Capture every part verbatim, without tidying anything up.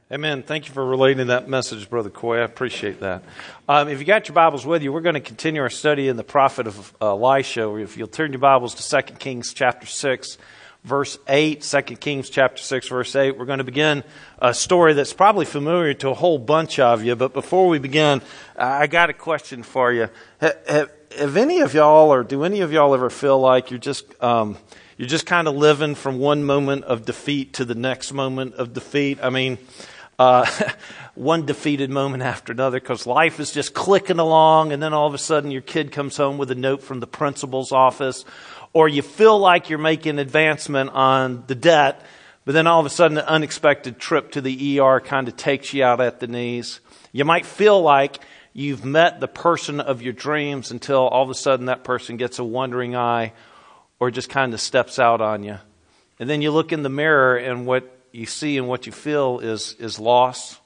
Amen. Thank you for relating that message, Brother Coy. I appreciate that. Um, if you got your Bibles with you, we're going to continue our study in the prophet of uh, Elisha. If you'll turn your Bibles to Second Kings chapter six, verse eight. Second Kings chapter six, verse eight. We're going to begin a story that's probably familiar to a whole bunch of you. But before we begin, I got a question for you. Have, have, have any of y'all, or do any of y'all ever feel like you're just... Um, You're just kind of living from one moment of defeat to the next moment of defeat? I mean, uh, one defeated moment after another, because life is just clicking along, and then all of a sudden your kid comes home with a note from the principal's office, or you feel like you're making advancement on the debt, but then all of a sudden an unexpected trip to the E R kind of takes you out at the knees. You might feel like you've met the person of your dreams until all of a sudden that person gets a wandering eye, or just kind of steps out on you. And then you look in the mirror, and what you see and what you feel is, is loss,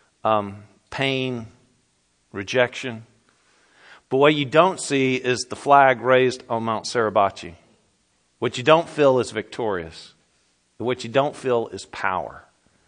um, pain, rejection. But what you don't see is the flag raised on Mount Suribachi. What you don't feel is victorious. What you don't feel is power.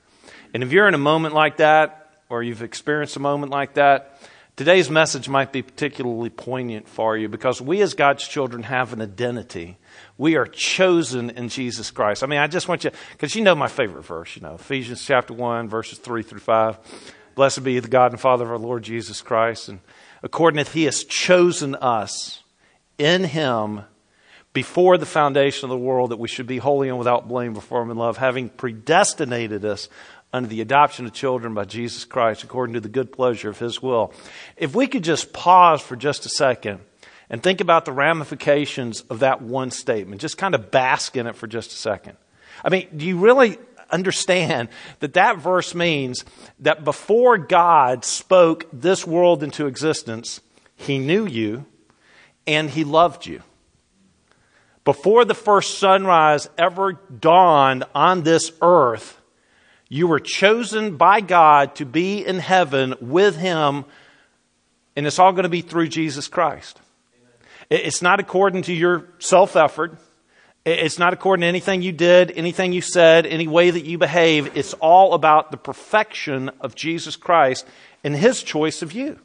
And if you're in a moment like that, or you've experienced a moment like that, today's message might be particularly poignant for you, because we as God's children have an identity. We are chosen in Jesus Christ. I mean, I just want you, because you know my favorite verse, you know, Ephesians chapter one, verses three through five. Blessed be the God and Father of our Lord Jesus Christ. And according as He has chosen us in Him before the foundation of the world, that we should be holy and without blame before Him in love, having predestinated us under the adoption of children by Jesus Christ, according to the good pleasure of His will. If we could just pause for just a second and think about the ramifications of that one statement, just kind of bask in it for just a second. I mean, do you really understand that that verse means that before God spoke this world into existence, He knew you and He loved you? Before the first sunrise ever dawned on this earth, you were chosen by God to be in heaven with Him, and it's all going to be through Jesus Christ. It's not according to your self-effort. It's not according to anything you did, anything you said, any way that you behave. It's all about the perfection of Jesus Christ and His choice of you.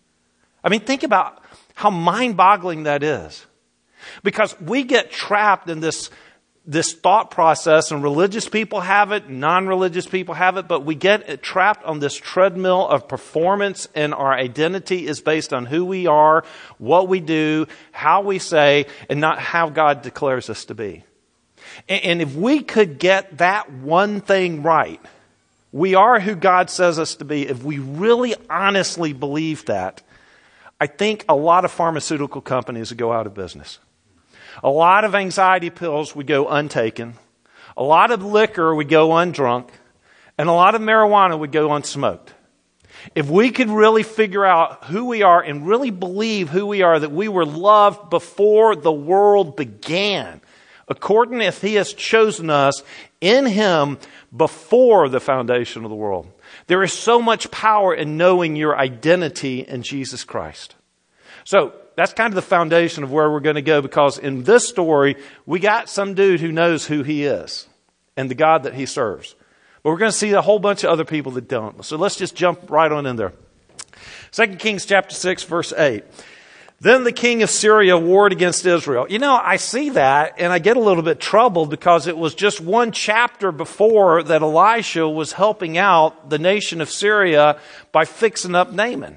I mean, think about how mind-boggling that is. Because we get trapped in this This thought process, and religious people have it, non-religious people have it, but we get trapped on this treadmill of performance, and our identity is based on who we are, what we do, how we say, and not how God declares us to be. And if we could get that one thing right, we are who God says us to be, if we really honestly believe that, I think a lot of pharmaceutical companies would go out of business. A lot of anxiety pills would go untaken. A lot of liquor would go undrunk. And a lot of marijuana would go unsmoked. If we could really figure out who we are and really believe who we are, that we were loved before the world began, according as He has chosen us in Him before the foundation of the world. There is so much power in knowing your identity in Jesus Christ. So, that's kind of the foundation of where we're going to go, because in this story, we got some dude who knows who he is and the God that he serves. But we're going to see a whole bunch of other people that don't. So let's just jump right on in there. Second Kings chapter six, verse eight. Then the king of Syria warred against Israel. You know, I see that and I get a little bit troubled, because it was just one chapter before that Elisha was helping out the nation of Syria by fixing up Naaman.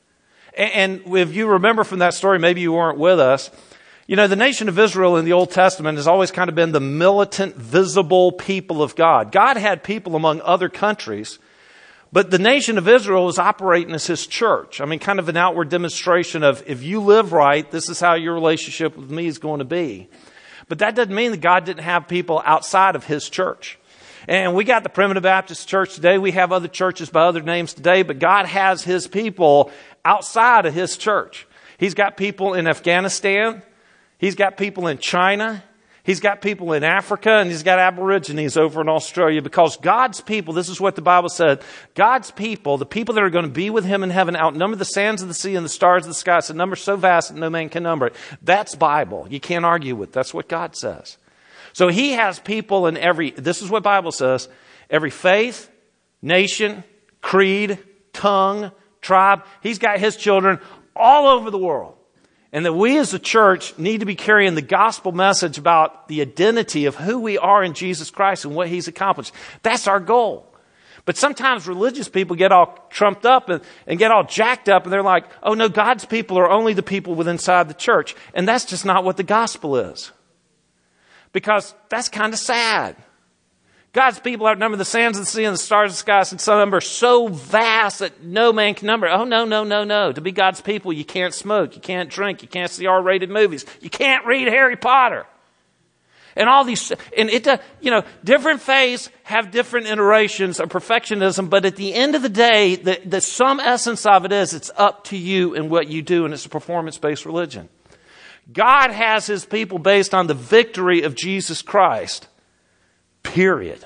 And if you remember from that story, maybe you weren't with us, you know, the nation of Israel in the Old Testament has always kind of been the militant, visible people of God. God had people among other countries, but the nation of Israel was operating as His church. I mean, kind of an outward demonstration of, if you live right, this is how your relationship with me is going to be. But that doesn't mean that God didn't have people outside of His church. And we got the Primitive Baptist Church today. We have other churches by other names today, but God has His people outside of His church. He's got people in Afghanistan. He's got people in China. He's got people in Africa, and He's got Aborigines over in Australia, because God's people, this is what the Bible said, God's people, the people that are going to be with Him in heaven, outnumber the sands of the sea and the stars of the sky. It's a number so vast that no man can number it. That's Bible. You can't argue with it. That's what God says. So He has people in every, this is what the Bible says, every faith, nation, creed, tongue, tribe. He's got his children all over the world. And that we as a church need to be carrying the gospel message about the identity of who we are in Jesus Christ and what he's accomplished. That's our goal. But sometimes religious people get all trumped up and, and get all jacked up, and they're like, oh no, God's people are only the people within inside the church. And that's just not what the gospel is. Because that's kind of sad. God's people outnumber the sands of the sea and the stars of the sky, and some of them are so vast that no man can number. Oh, no, no, no, no. To be God's people, you can't smoke, you can't drink, you can't see R-rated movies, you can't read Harry Potter. And all these, and it, uh, you know, different faiths have different iterations of perfectionism, but at the end of the day, the, the some essence of it is it's up to you and what you do, and it's a performance-based religion. God has his people based on the victory of Jesus Christ. Period.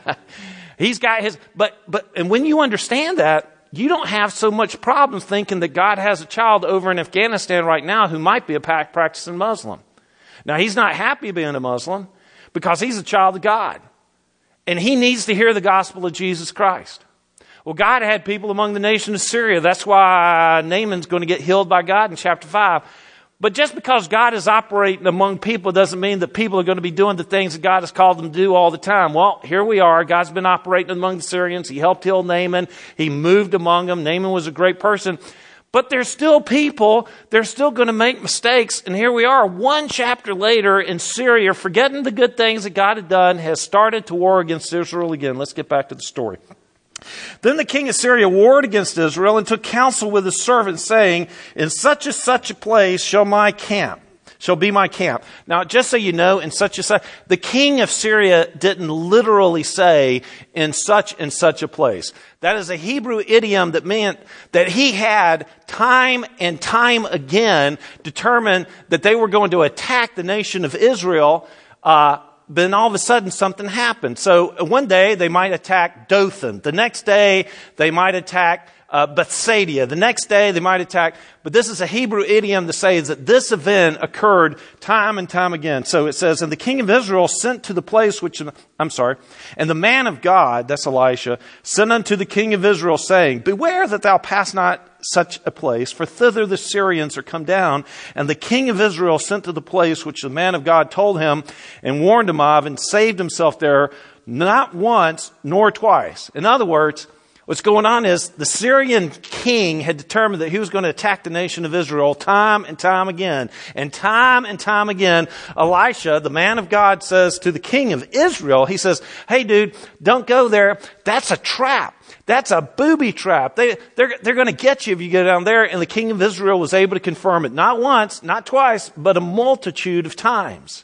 He's got his, but, but, and when you understand that, you don't have so much problems thinking that God has a child over in Afghanistan right now who might be a practicing Muslim. Now, he's not happy being a Muslim because he's a child of God. And he needs to hear the gospel of Jesus Christ. Well, God had people among the nation of Syria. That's why Naaman's going to get healed by God in chapter five. But just because God is operating among people doesn't mean that people are going to be doing the things that God has called them to do all the time. Well, here we are. God's been operating among the Syrians. He helped heal Naaman. He moved among them. Naaman was a great person. But there's still people. They're still going to make mistakes. And here we are, one chapter later in Syria, forgetting the good things that God had done, has started to war against Israel again. Let's get back to the story. Then the king of Syria warred against Israel and took counsel with his servants, saying, in such and such a place shall my camp, shall be my camp. Now, just so you know, in such and such, the king of Syria didn't literally say, in such and such a place. That is a Hebrew idiom that meant that he had time and time again determined that they were going to attack the nation of Israel, uh, then all of a sudden something happened. So one day they might attack Dothan. The next day they might attack uh, Bethsaida. The next day they might attack. But this is a Hebrew idiom to say is that this event occurred time and time again. So it says, and the king of Israel sent to the place which, I'm sorry, and the man of God, that's Elisha, sent unto the king of Israel, saying, beware that thou pass not such a place, for thither the Syrians are come down. And the king of Israel sent to the place which the man of God told him and warned him of, and saved himself there not once nor twice. In other words, what's going on is the Syrian king had determined that he was going to attack the nation of Israel time and time again. And time and time again, Elisha, the man of God, says to the king of Israel, he says, hey dude, don't go there. That's a trap. That's a booby trap. They, they're, they're going to get you if you go down there. And the king of Israel was able to confirm it. Not once, not twice, but a multitude of times.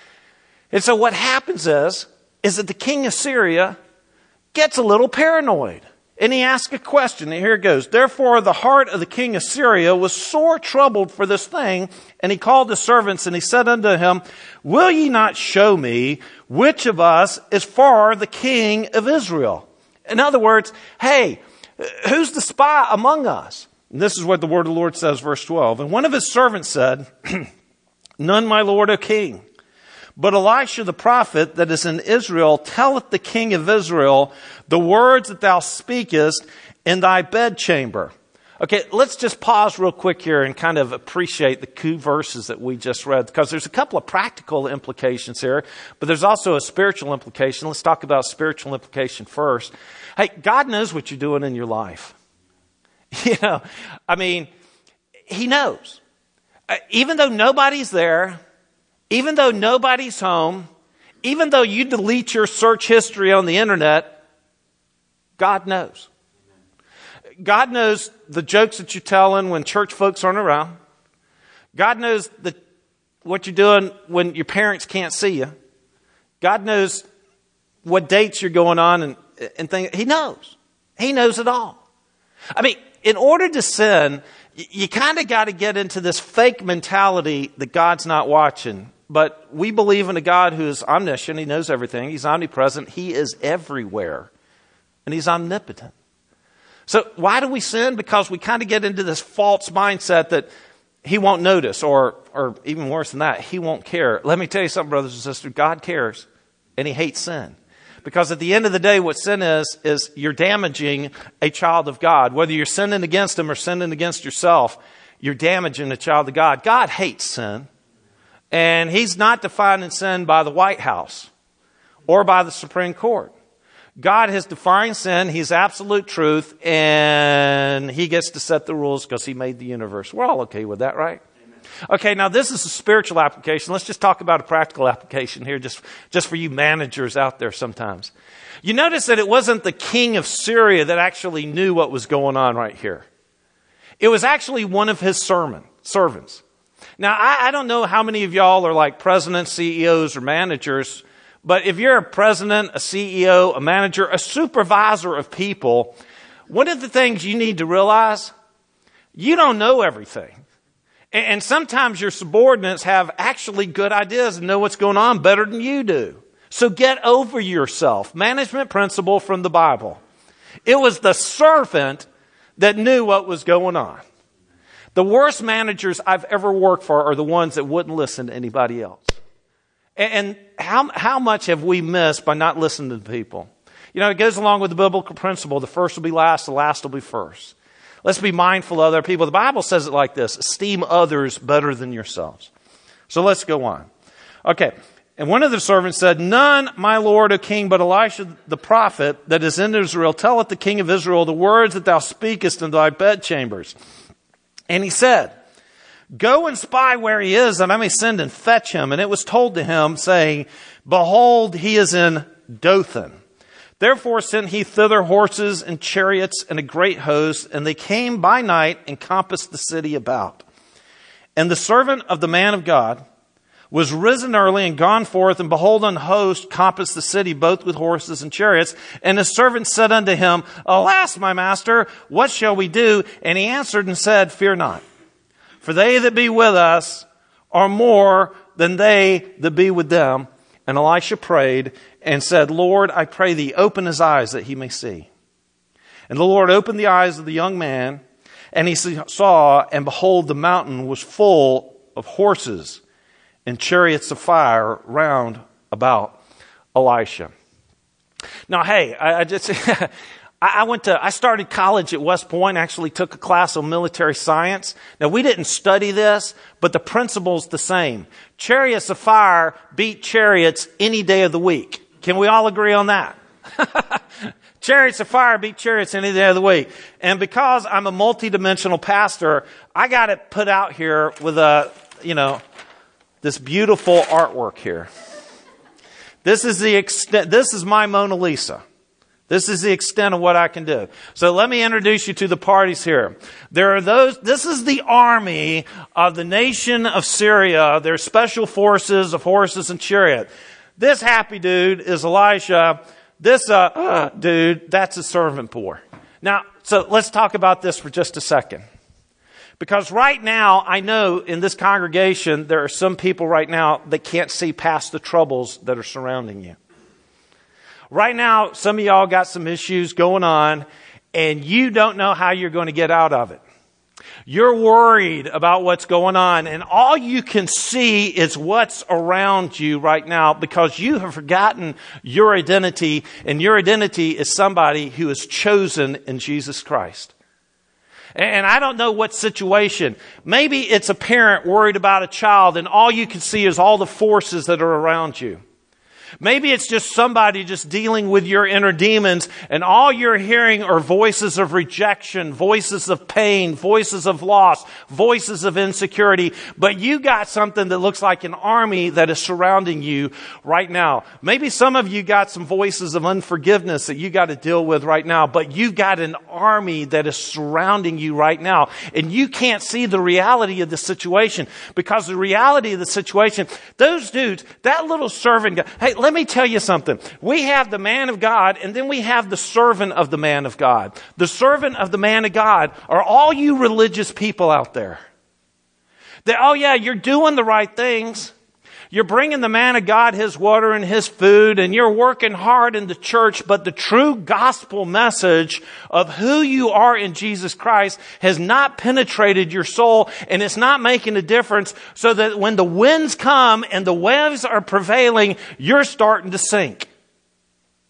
And so what happens is, is that the king of Syria gets a little paranoid. And he asks a question. And here it goes. Therefore, the heart of the king of Syria was sore troubled for this thing. And he called his servants and he said unto him, will ye not show me which of us is for the king of Israel? In other words, hey, who's the spy among us? And this is what the word of the Lord says, verse twelve. And one of his servants said, none, my lord, O king. But Elisha the prophet that is in Israel telleth the king of Israel the words that thou speakest in thy bedchamber. Okay, let's just pause real quick here and kind of appreciate the two verses that we just read, because there's a couple of practical implications here, but there's also a spiritual implication. Let's talk about spiritual implication first. Hey, God knows what you're doing in your life. You know, I mean, he knows. Even though nobody's there, even though nobody's home, even though you delete your search history on the internet, God knows. God knows the jokes that you're telling when church folks aren't around. God knows the, what you're doing when your parents can't see you. God knows what dates you're going on and, and things. He knows. He knows it all. I mean, in order to sin, you, you kind of got to get into this fake mentality that God's not watching. But we believe in a God who is omniscient. He knows everything. He's omnipresent. He is everywhere. And he's omnipotent. So why do we sin? Because we kind of get into this false mindset that he won't notice, or or even worse than that, he won't care. Let me tell you something, brothers and sisters. God cares, and he hates sin. Because at the end of the day, what sin is, is you're damaging a child of God. Whether you're sinning against him or sinning against yourself, you're damaging a child of God. God hates sin. And he's not defining sin by the White House or by the Supreme Court. God has defined sin. He's absolute truth. And he gets to set the rules because he made the universe. We're all okay with that, right? Okay, now this is a spiritual application. Let's just talk about a practical application here, just, just for you managers out there sometimes. You notice that it wasn't the king of Syria that actually knew what was going on right here. It was actually one of his sermon, servants. Now, I, I don't know how many of y'all are like presidents, C E Os, or managers, but if you're a president, a C E O, a manager, a supervisor of people, one of the things you need to realize, you don't know everything. And sometimes your subordinates have actually good ideas and know what's going on better than you do. So get over yourself. Management principle from the Bible. It was the servant that knew what was going on. The worst managers I've ever worked for are the ones that wouldn't listen to anybody else. And how, how much have we missed by not listening to people? You know, it goes along with the biblical principle. The first will be last, the last will be first. Let's be mindful of other people. The Bible says it like this: esteem others better than yourselves. So let's go on. Okay. And one of the servants said, none, my lord, O king, but Elisha the prophet that is in Israel telleth the king of Israel the words that thou speakest in thy bedchambers. And he said, go and spy where he is, that I may send and fetch him. And it was told to him, saying, behold, he is in Dothan. Therefore sent he thither horses and chariots and a great host, and they came by night and compassed the city about. And the servant of the man of God was risen early and gone forth, and behold, an host compassed the city, both with horses and chariots. And his servant said unto him, alas, my master, what shall we do? And he answered and said, fear not, for they that be with us are more than they that be with them. And Elisha prayed and said, Lord, I pray thee, open his eyes that he may see. And the Lord opened the eyes of the young man, and he saw, and behold, the mountain was full of horses and chariots of fire round about Elisha. Now, hey, I, I just, I went to, I started college at West Point, actually took a class on military science. Now, we didn't study this, but the principle's the same. Chariots of fire beat chariots any day of the week. Can we all agree on that? Chariots of fire beat chariots any day of the week. And because I'm a multidimensional pastor, I got it put out here with a, you know, this beautiful artwork here. This is the extent, this is my Mona Lisa. This is the extent of what I can do. So let me introduce you to the parties here. There are those, this is the army of the nation of Syria. Their special forces of horses and chariot. This happy dude is Elisha. This uh, uh, dude, that's a servant boy. Now, so let's talk about this for just a second. Because right now, I know in this congregation, there are some people right now that can't see past the troubles that are surrounding you. Right now, some of y'all got some issues going on, and you don't know how you're going to get out of it. You're worried about what's going on, and all you can see is what's around you right now because you have forgotten your identity, and your identity is somebody who is chosen in Jesus Christ. And I don't know what situation. Maybe it's a parent worried about a child, and all you can see is all the forces that are around you. Maybe it's just somebody just dealing with your inner demons, and all you're hearing are voices of rejection, voices of pain, voices of loss, voices of insecurity. But you got something that looks like an army that is surrounding you right now. Maybe some of you got some voices of unforgiveness that you got to deal with right now, but you've got an army that is surrounding you right now. And you can't see the reality of the situation because the reality of the situation, those dudes, that little servant guy, hey, let me tell you something. We have the man of God, and then we have the servant of the man of God. The servant of the man of God are all you religious people out there. That, oh yeah, you're doing the right things. You're bringing the man of God his water and his food, and you're working hard in the church, but the true gospel message of who you are in Jesus Christ has not penetrated your soul, and it's not making a difference, so that when the winds come and the waves are prevailing, you're starting to sink.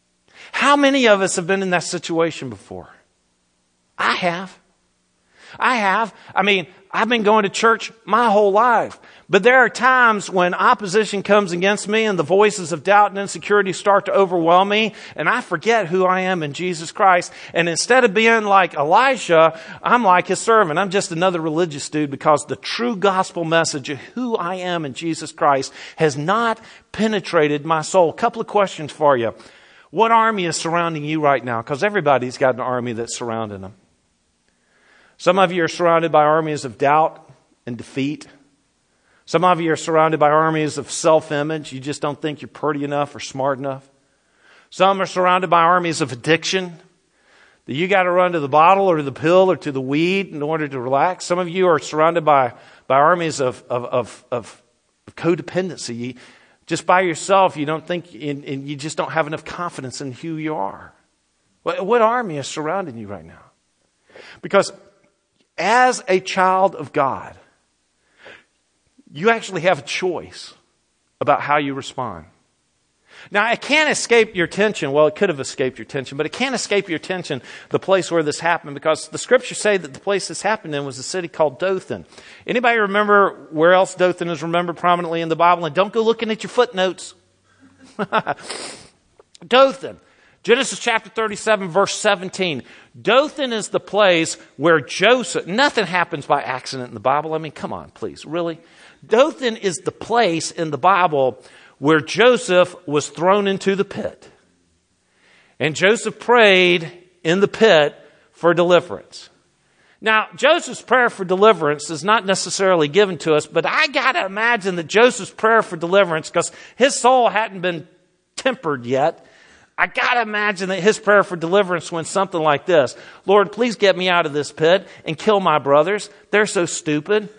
How many of us have been in that situation before? I have. I have. I mean, I've been going to church my whole life. But there are times when opposition comes against me and the voices of doubt and insecurity start to overwhelm me, and I forget who I am in Jesus Christ. And instead of being like Elisha, I'm like his servant. I'm just another religious dude, because the true gospel message of who I am in Jesus Christ has not penetrated my soul. A couple of questions for you. What army is surrounding you right now? Because everybody's got an army that's surrounding them. Some of you are surrounded by armies of doubt and defeat. Some of you are surrounded by armies of self-image. You just don't think you're pretty enough or smart enough. Some are surrounded by armies of addiction, that you got to run to the bottle or to the pill or to the weed in order to relax. Some of you are surrounded by, by armies of, of, of, of codependency. You, just by yourself, you don't think, and, and you just don't have enough confidence in who you are. What, what army is surrounding you right now? Because as a child of God, you actually have a choice about how you respond. Now, it can't escape your attention. Well, it could have escaped your attention, but it can't escape your attention, the place where this happened, because the scriptures say that the place this happened in was a city called Dothan. Anybody remember where else Dothan is remembered prominently in the Bible? And don't go looking at your footnotes. Dothan. Genesis chapter thirty-seven, verse seventeen. Dothan is the place where Joseph, nothing happens by accident in the Bible. I mean, come on, please, really? Dothan is the place in the Bible where Joseph was thrown into the pit. And Joseph prayed in the pit for deliverance. Now, Joseph's prayer for deliverance is not necessarily given to us, but I got to imagine that Joseph's prayer for deliverance, because his soul hadn't been tempered yet, I got to imagine that his prayer for deliverance went something like this. Lord, please get me out of this pit and kill my brothers. They're so stupid.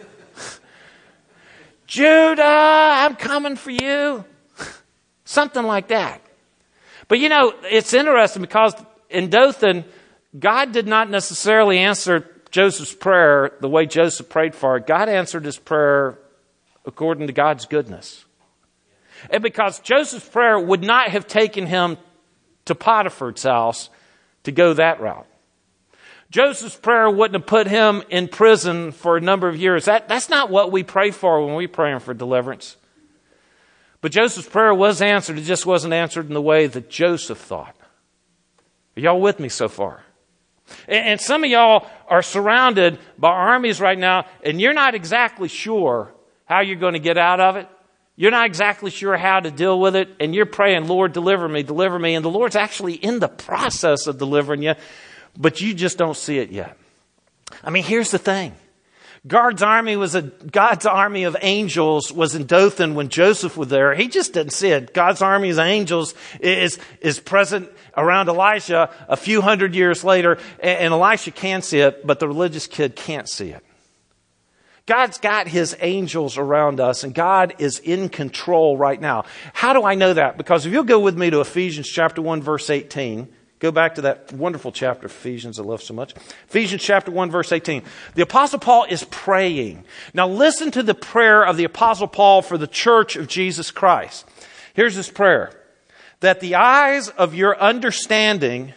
Judah, I'm coming for you. Something like that. But you know, it's interesting because in Dothan, God did not necessarily answer Joseph's prayer the way Joseph prayed for it. God answered his prayer according to God's goodness. And because Joseph's prayer would not have taken him to Potiphar's house to go that route. Joseph's prayer wouldn't have put him in prison for a number of years. That, that's not what we pray for when we're praying for deliverance. But Joseph's prayer was answered. It just wasn't answered in the way that Joseph thought. Are y'all with me so far? And, and some of y'all are surrounded by armies right now, and you're not exactly sure how you're going to get out of it. You're not exactly sure how to deal with it, and you're praying, Lord, deliver me, deliver me. And the Lord's actually in the process of delivering you, but you just don't see it yet. I mean, here's the thing. God's army was a God's army of angels was in Dothan when Joseph was there. He just didn't see it. God's army of angels is is present around Elisha a few hundred years later, and Elisha can see it, but the religious kid can't see it. God's got his angels around us, and God is in control right now. How do I know that? Because if you'll go with me to Ephesians chapter one, verse eighteen, go back to that wonderful chapter of Ephesians I love so much. Ephesians chapter one, verse eighteen. The Apostle Paul is praying. Now listen to the prayer of the Apostle Paul for the church of Jesus Christ. Here's his prayer. That the eyes of your understanding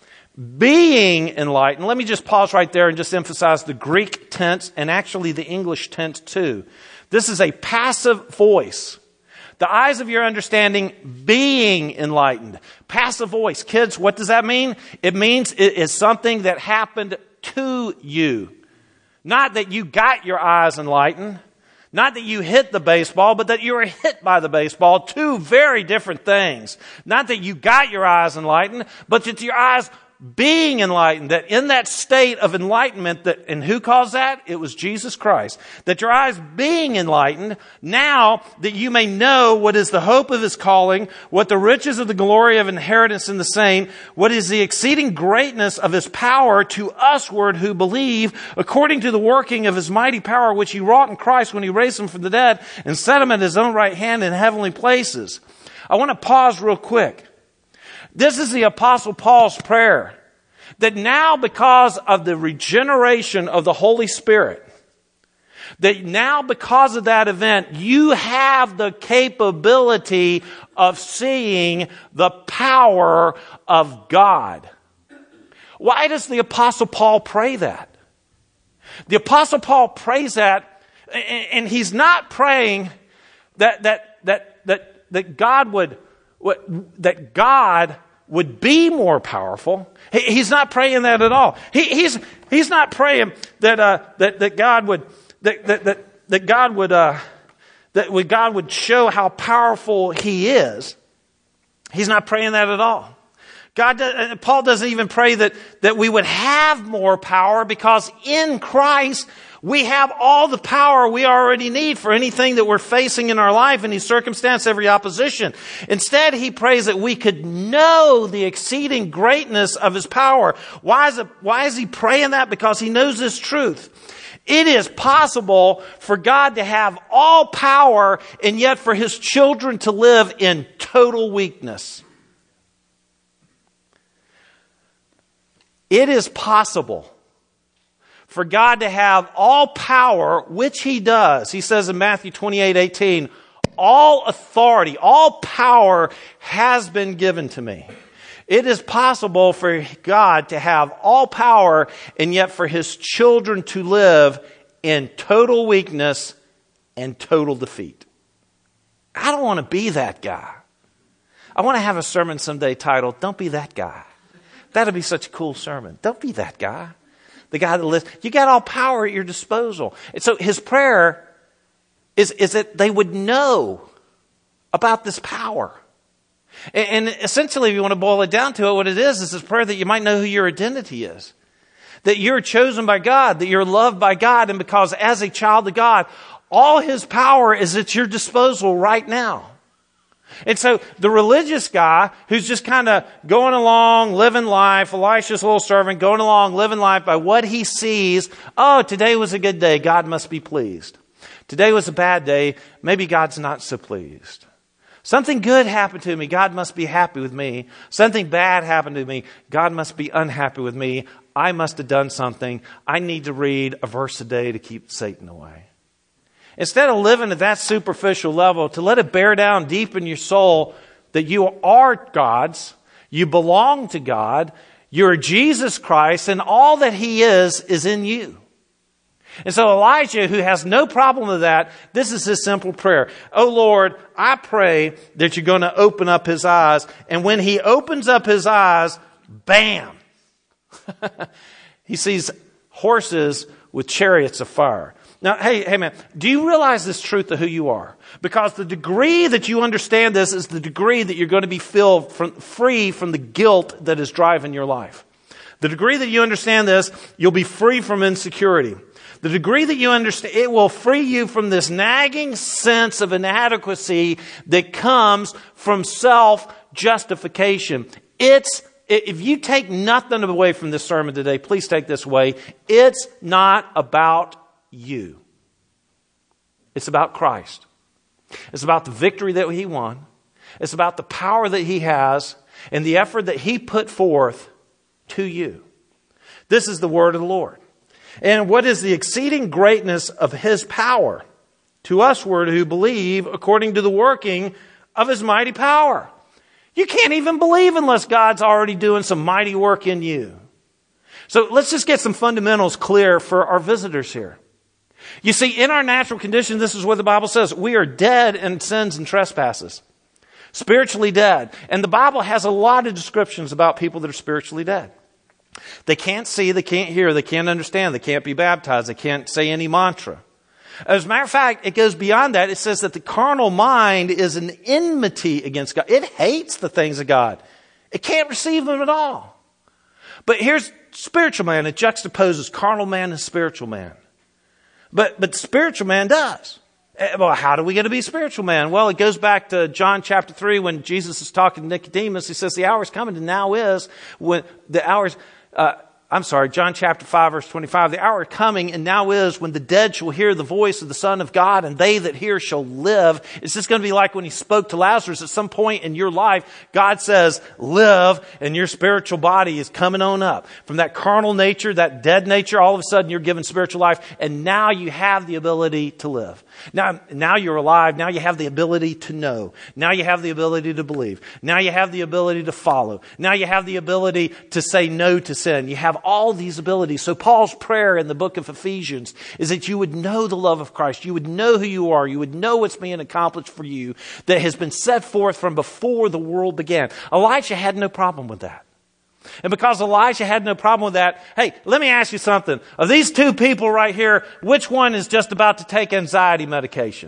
being enlightened. Let me just pause right there and just emphasize the Greek tense and actually the English tense too. This is a passive voice. The eyes of your understanding being enlightened. Passive voice. Kids, what does that mean? It means it is something that happened to you. Not that you got your eyes enlightened. Not that you hit the baseball, but that you were hit by the baseball. Two very different things. Not that you got your eyes enlightened, but that your eyes being enlightened, that in that state of enlightenment, that, and who caused that? It was Jesus Christ. That your eyes being enlightened, now that you may know what is the hope of his calling, what the riches of the glory of inheritance in the saint, what is the exceeding greatness of his power to usward who believe, according to the working of his mighty power, which he wrought in Christ when he raised him from the dead and set him at his own right hand in heavenly places. I want to pause real quick. This is the Apostle Paul's prayer, that now because of the regeneration of the Holy Spirit, That now because of that event, you have the capability of seeing the power of God. Why does the Apostle Paul pray that? The Apostle Paul prays that, and he's not praying that that that that that God would that God would be more powerful. He, he's not praying that at all. He, he's he's not praying that uh, that that God would that that that, that God would uh, that would, God would show how powerful He is. He's not praying that at all. God, does, Paul doesn't even pray that, that we would have more power, because in Christ we have all the power we already need for anything that we're facing in our life, any circumstance, every opposition. Instead, he prays that we could know the exceeding greatness of His power. Why is it, why is he praying that? Because he knows this truth. It is possible for God to have all power and yet for His children to live in total weakness. It is possible for God to have all power, which He does. He says in Matthew twenty-eight eighteen, all authority, all power has been given to me. It is possible for God to have all power and yet for His children to live in total weakness and total defeat. I don't want to be that guy. I want to have a sermon someday titled, "Don't Be That Guy." That'd be such a cool sermon. Don't be that guy. The guy that lives. You got all power at your disposal. And so his prayer is, is that they would know about this power. And, and essentially, if you want to boil it down to it, what it is, is this prayer that you might know who your identity is. That you're chosen by God, that you're loved by God, and because as a child of God, all His power is at your disposal right now. And so the religious guy who's just kind of going along, living life, Elisha's little servant, going along, living life by what he sees. Oh, today was a good day. God must be pleased. Today was a bad day. Maybe God's not so pleased. Something good happened to me. God must be happy with me. Something bad happened to me. God must be unhappy with me. I must have done something. I need to read a verse a day to keep Satan away. Instead of living at that superficial level, to let it bear down deep in your soul that you are God's, you belong to God, you're Jesus Christ, and all that He is, is in you. And so Elijah, who has no problem with that, this is his simple prayer. Oh Lord, I pray that you're going to open up his eyes. And when he opens up his eyes, bam! He sees horses with chariots of fire. Now, hey, hey man, do you realize this truth of who you are? Because the degree that you understand this is the degree that you're going to be filled from, free from the guilt that is driving your life. The degree that you understand this, you'll be free from insecurity. The degree that you understand, it will free you from this nagging sense of inadequacy that comes from self-justification. It's, if you take nothing away from this sermon today, please take this away. It's not about you. It's about Christ. It's about the victory that He won. It's about the power that He has and the effort that He put forth to you. This is the word of the Lord. And what is the exceeding greatness of His power to usward who believe according to the working of His mighty power? You can't even believe unless God's already doing some mighty work in you. So let's just get some fundamentals clear for our visitors here. You see, in our natural condition, this is what the Bible says. We are dead in sins and trespasses. Spiritually dead. And the Bible has a lot of descriptions about people that are spiritually dead. They can't see, they can't hear, they can't understand, they can't be baptized, they can't say any mantra. As a matter of fact, it goes beyond that. It says that the carnal mind is an enmity against God. It hates the things of God. It can't receive them at all. But here's spiritual man. It juxtaposes carnal man and spiritual man. But but spiritual man does. Well, how do we get to be spiritual man? Well, it goes back to John chapter three when Jesus is talking to Nicodemus. He says, the hour is coming and now is when the hours, uh, I'm sorry, John chapter five, verse twenty-five. The hour coming, and now is, when the dead shall hear the voice of the Son of God, and they that hear shall live. It's just going to be like when he spoke to Lazarus. At some point in your life, God says, live, and your spiritual body is coming on up. From that carnal nature, that dead nature, all of a sudden you're given spiritual life, and now you have the ability to live. Now, now you're alive. Now you have the ability to know. Now you have the ability to believe. Now you have the ability to follow. Now you have the ability to say no to sin. You have all these abilities. So Paul's prayer in the book of Ephesians is that you would know the love of Christ. You would know who you are. You would know what's being accomplished for you that has been set forth from before the world began. Elijah had no problem with that. And because Elijah had no problem with that, hey, let me ask you something. Of these two people right here, which one is just about to take anxiety medication?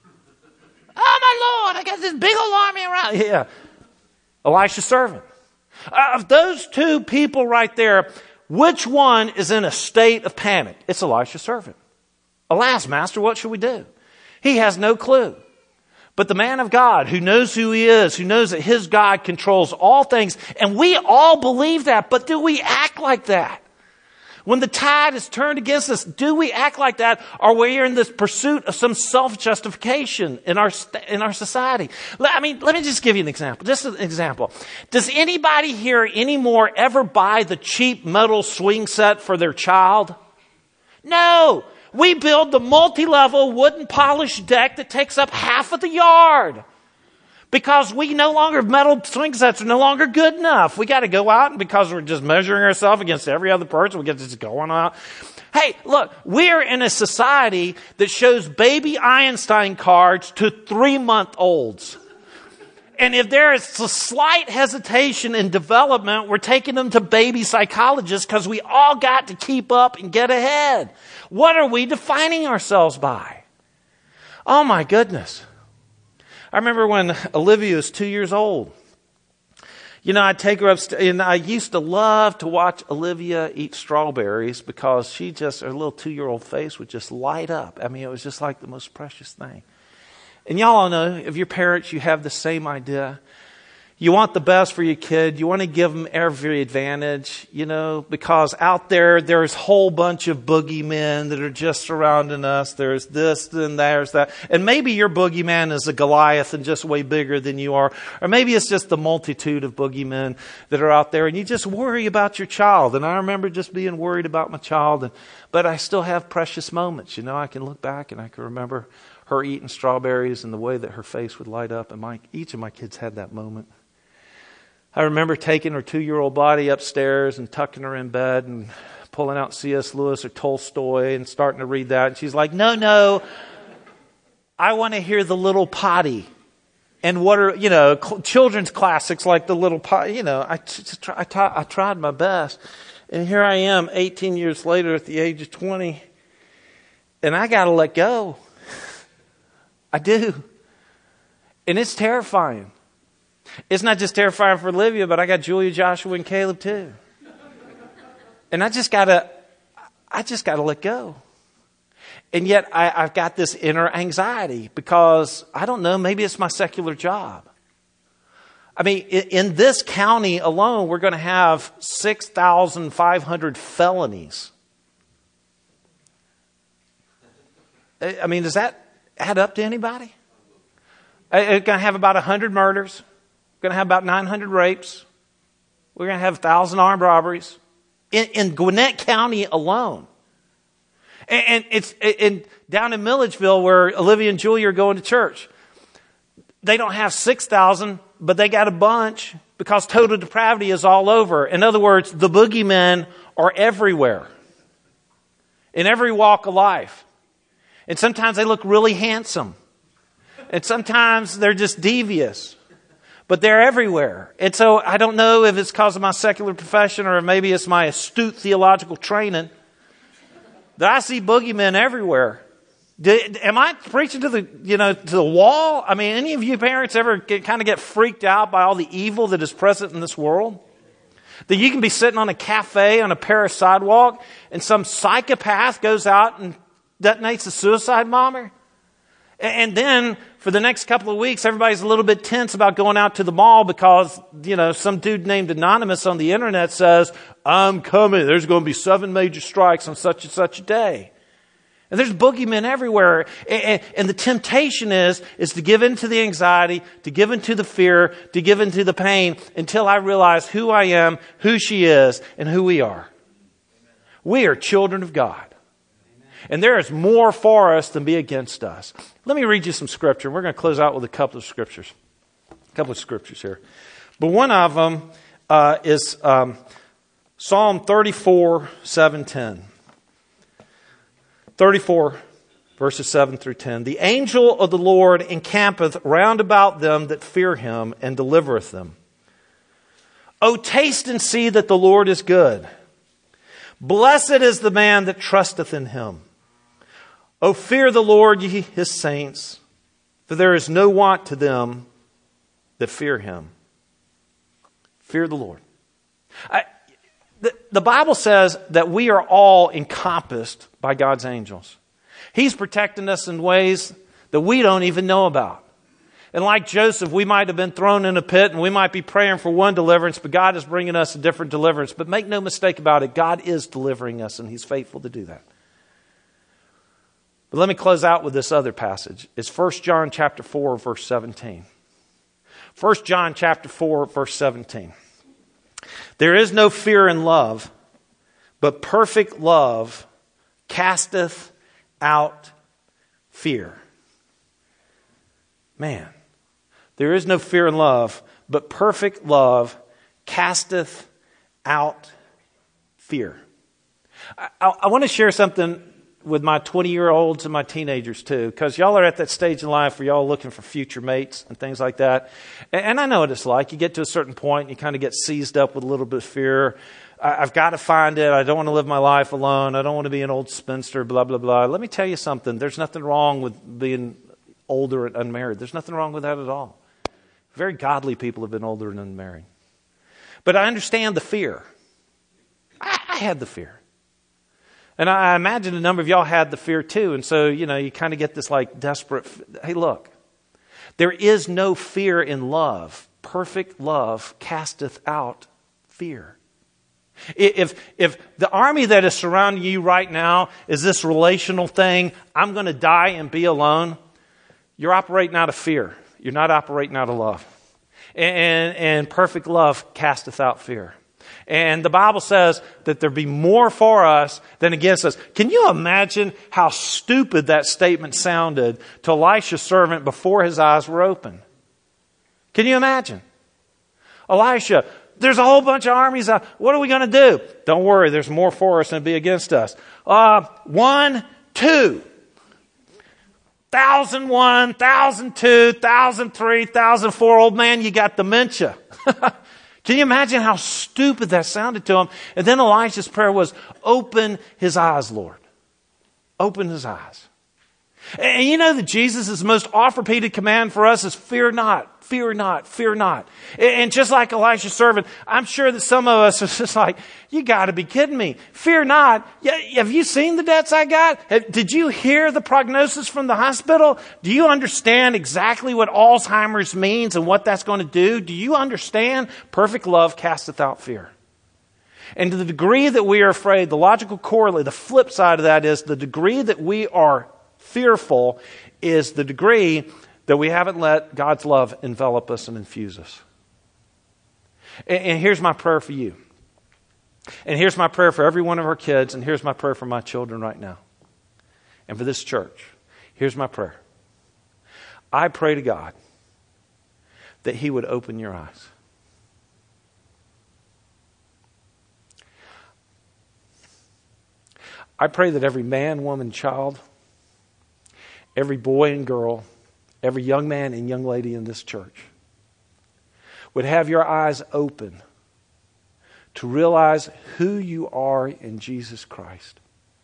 Oh, my Lord, I got this big old army around. Yeah. Elisha's servant. Uh, of those two people right there, which one is in a state of panic? It's Elisha's servant. Alas, master, what should we do? He has no clue. But the man of God who knows who he is, who knows that his God controls all things, and we all believe that, but do we act like that? When the tide is turned against us, do we act like that? Or we are in this pursuit of some self-justification in our in our society? I mean, let me just give you an example. Just an example. Does anybody here anymore ever buy the cheap metal swing set for their child? No. We build the multi-level wooden polished deck that takes up half of the yard. Because we no longer, metal swing sets are no longer good enough. We got to go out, and because we're just measuring ourselves against every other person, we get just going out. Hey, look, we're in a society that shows baby Einstein cards to three-month-olds. And if there is a slight hesitation in development, we're taking them to baby psychologists because we all got to keep up and get ahead. What are we defining ourselves by? Oh, my goodness. I remember when Olivia was two years old. You know, I'd take her upstairs, and I used to love to watch Olivia eat strawberries because she just, her little two-year-old face would just light up. I mean, it was just like the most precious thing. And y'all all know, if you're parents, you have the same idea. You want the best for your kid. You want to give them every advantage, you know, because out there, there's a whole bunch of boogeymen that are just surrounding us. There's this and there's that. And maybe your boogeyman is a Goliath and just way bigger than you are. Or maybe it's just the multitude of boogeymen that are out there, and you just worry about your child. And I remember just being worried about my child. And, but I still have precious moments. You know, I can look back and I can remember her eating strawberries and the way that her face would light up. And my, each of my kids had that moment. I remember taking her two-year-old body upstairs and tucking her in bed and pulling out C S Lewis or Tolstoy and starting to read that. And she's like, no, no, I want to hear The Little Potty. And what are, you know, cl- children's classics like The Little Potty. You know, I, t- t- I, t- I tried my best. And here I am eighteen years later at the age of twenty. And I got to let go. I do. And it's terrifying. It's not just terrifying for Olivia, but I got Julia, Joshua, and Caleb too. And I just gotta, I just gotta let go. And yet I, I've got this inner anxiety because I don't know, maybe it's my secular job. I mean, in, in this county alone, we're going to have six thousand five hundred felonies. I mean, does that add up to anybody? We're going to have about one hundred murders. We're going to have about nine hundred rapes. We're going to have one thousand armed robberies in, in Gwinnett County alone. And, and it's and down in Milledgeville where Olivia and Julia are going to church. They don't have six thousand, but they got a bunch because total depravity is all over. In other words, the boogeymen are everywhere in every walk of life. And sometimes they look really handsome. And sometimes they're just devious. But they're everywhere. And so I don't know if it's because of my secular profession or maybe it's my astute theological training that I see boogeymen everywhere. Do, am I preaching to the, you know, to the wall? I mean, any of you parents ever get, kind of get freaked out by all the evil that is present in this world? That you can be sitting on a cafe on a Paris sidewalk and some psychopath goes out and detonates a suicide bomber? And then for the next couple of weeks, everybody's a little bit tense about going out to the mall because, you know, some dude named Anonymous on the internet says, I'm coming. There's going to be seven major strikes on such and such a day. And there's boogeymen everywhere. And, and the temptation is, is to give in to the anxiety, to give in to the fear, to give in to the pain until I realize who I am, who she is, and who we are. We are children of God. And there is more for us than be against us. Let me read you some scripture. We're going to close out with a couple of scriptures. A couple of scriptures here. But one of them uh, is um, Psalm thirty-four, seven, ten. thirty-four, verses seven through ten. The angel of the Lord encampeth round about them that fear him and delivereth them. O taste and see that the Lord is good. Blessed is the man that trusteth in him. O fear the Lord, ye his saints, for there is no want to them that fear him. Fear the Lord. I, the, the Bible says that we are all encompassed by God's angels. He's protecting us in ways that we don't even know about. And like Joseph, we might have been thrown in a pit and we might be praying for one deliverance, but God is bringing us a different deliverance. But make no mistake about it, God is delivering us and He's faithful to do that. But let me close out with this other passage. It's First John chapter four, verse seventeen. First John chapter four, verse seventeen. There is no fear in love, but perfect love casteth out fear. Man, there is no fear in love, but perfect love casteth out fear. I, I, I want to share something with my twenty-year-olds and my teenagers too, because y'all are at that stage in life where y'all are looking for future mates and things like that. And, and I know what it's like. You get to a certain point and you kind of get seized up with a little bit of fear. I, I've got to find it. I don't want to live my life alone. I don't want to be an old spinster, blah, blah, blah. Let me tell you something. There's nothing wrong with being older and unmarried. There's nothing wrong with that at all. Very godly people have been older and unmarried. But I understand the fear. I, I had the fear. And I imagine a number of y'all had the fear too. And so, you know, you kind of get this like desperate, hey, look, there is no fear in love. Perfect love casteth out fear. If, if the army that is surrounding you right now is this relational thing, I'm going to die and be alone, you're operating out of fear. You're not operating out of love. And, and perfect love casteth out fear. And the Bible says that there be more for us than against us. Can you imagine how stupid that statement sounded to Elisha's servant before his eyes were open? Can you imagine? Elisha, there's a whole bunch of armies out. What are we going to do? Don't worry, there's more for us than be against us. Uh, one, two. Thousand one, thousand two, thousand three, thousand four. Old man, you got dementia. Can you imagine how stupid that sounded to him? And then Elisha's prayer was, open his eyes, Lord. Open his eyes. And you know that Jesus' most oft-repeated command for us is fear not, fear not, fear not. And just like Elisha's servant, I'm sure that some of us are just like, you got to be kidding me. Fear not. Have you seen the debts I got? Did you hear the prognosis from the hospital? Do you understand exactly what Alzheimer's means and what that's going to do? Do you understand? Perfect love casteth out fear. And to the degree that we are afraid, the logical correlate, the flip side of that is the degree that we are fearful is the degree that we haven't let God's love envelop us and infuse us. And, and here's my prayer for you. And here's my prayer for every one of our kids. And here's my prayer for my children right now. And for this church. Here's my prayer. I pray to God that He would open your eyes. I pray that every man, woman, child, every boy and girl, every young man and young lady in this church would have your eyes open to realize who you are in Jesus Christ.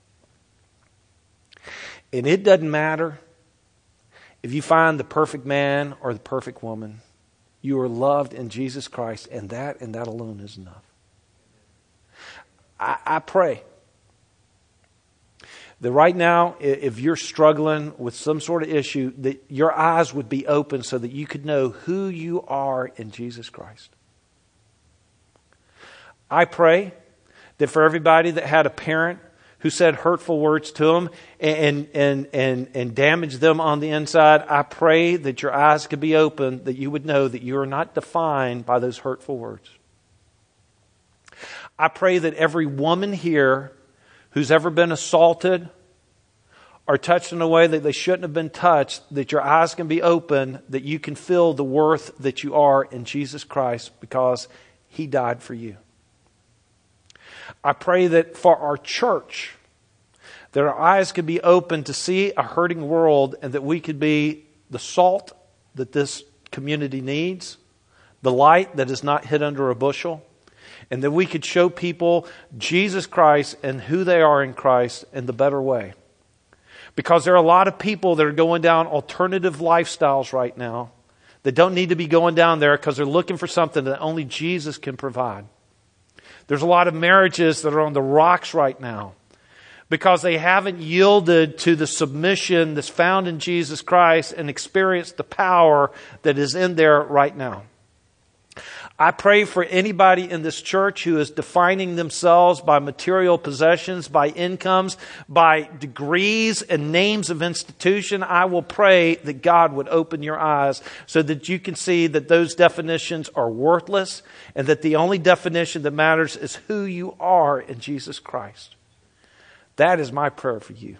And it doesn't matter if you find the perfect man or the perfect woman. You are loved in Jesus Christ, and that and that alone is enough. I, I pray that right now, if you're struggling with some sort of issue, that your eyes would be open so that you could know who you are in Jesus Christ. I pray that for everybody that had a parent who said hurtful words to them and, and, and, and damaged them on the inside, I pray that your eyes could be open, that you would know that you are not defined by those hurtful words. I pray that every woman here who's ever been assaulted or touched in a way that they shouldn't have been touched, that your eyes can be open, that you can feel the worth that you are in Jesus Christ because He died for you. I pray that for our church, that our eyes could be open to see a hurting world and that we could be the salt that this community needs, the light that is not hid under a bushel, and that we could show people Jesus Christ and who they are in Christ in the better way. Because there are a lot of people that are going down alternative lifestyles right now that don't need to be going down there because they're looking for something that only Jesus can provide. There's a lot of marriages that are on the rocks right now because they haven't yielded to the submission that's found in Jesus Christ and experienced the power that is in there right now. I pray for anybody in this church who is defining themselves by material possessions, by incomes, by degrees and names of institution. I will pray that God would open your eyes so that you can see that those definitions are worthless and that the only definition that matters is who you are in Jesus Christ. That is my prayer for you.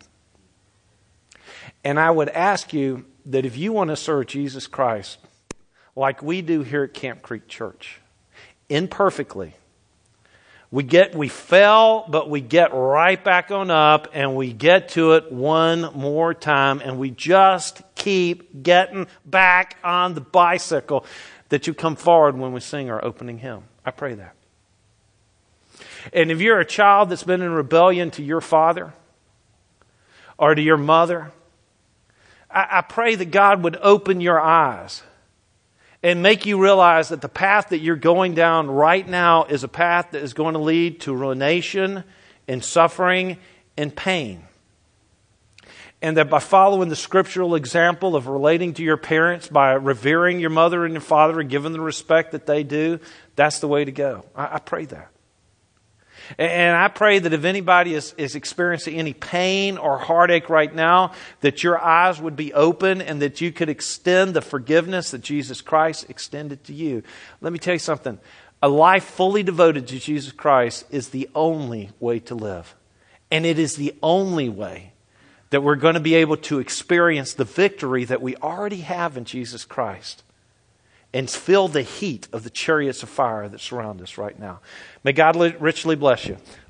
And I would ask you that if you want to serve Jesus Christ, like we do here at Camp Creek Church, imperfectly. We get, we fell, but we get right back on up and we get to it one more time and we just keep getting back on the bicycle, that you come forward when we sing our opening hymn. I pray that. And if you're a child that's been in rebellion to your father or to your mother, I, I pray that God would open your eyes and make you realize that the path that you're going down right now is a path that is going to lead to ruination and suffering and pain. And that by following the scriptural example of relating to your parents, by revering your mother and your father and giving the respect that they do, that's the way to go. I, I pray that. And I pray that if anybody is, is experiencing any pain or heartache right now, that your eyes would be open and that you could extend the forgiveness that Jesus Christ extended to you. Let me tell you something. A life fully devoted to Jesus Christ is the only way to live. And it is the only way that we're going to be able to experience the victory that we already have in Jesus Christ and feel the heat of the chariots of fire that surround us right now. May God richly bless you.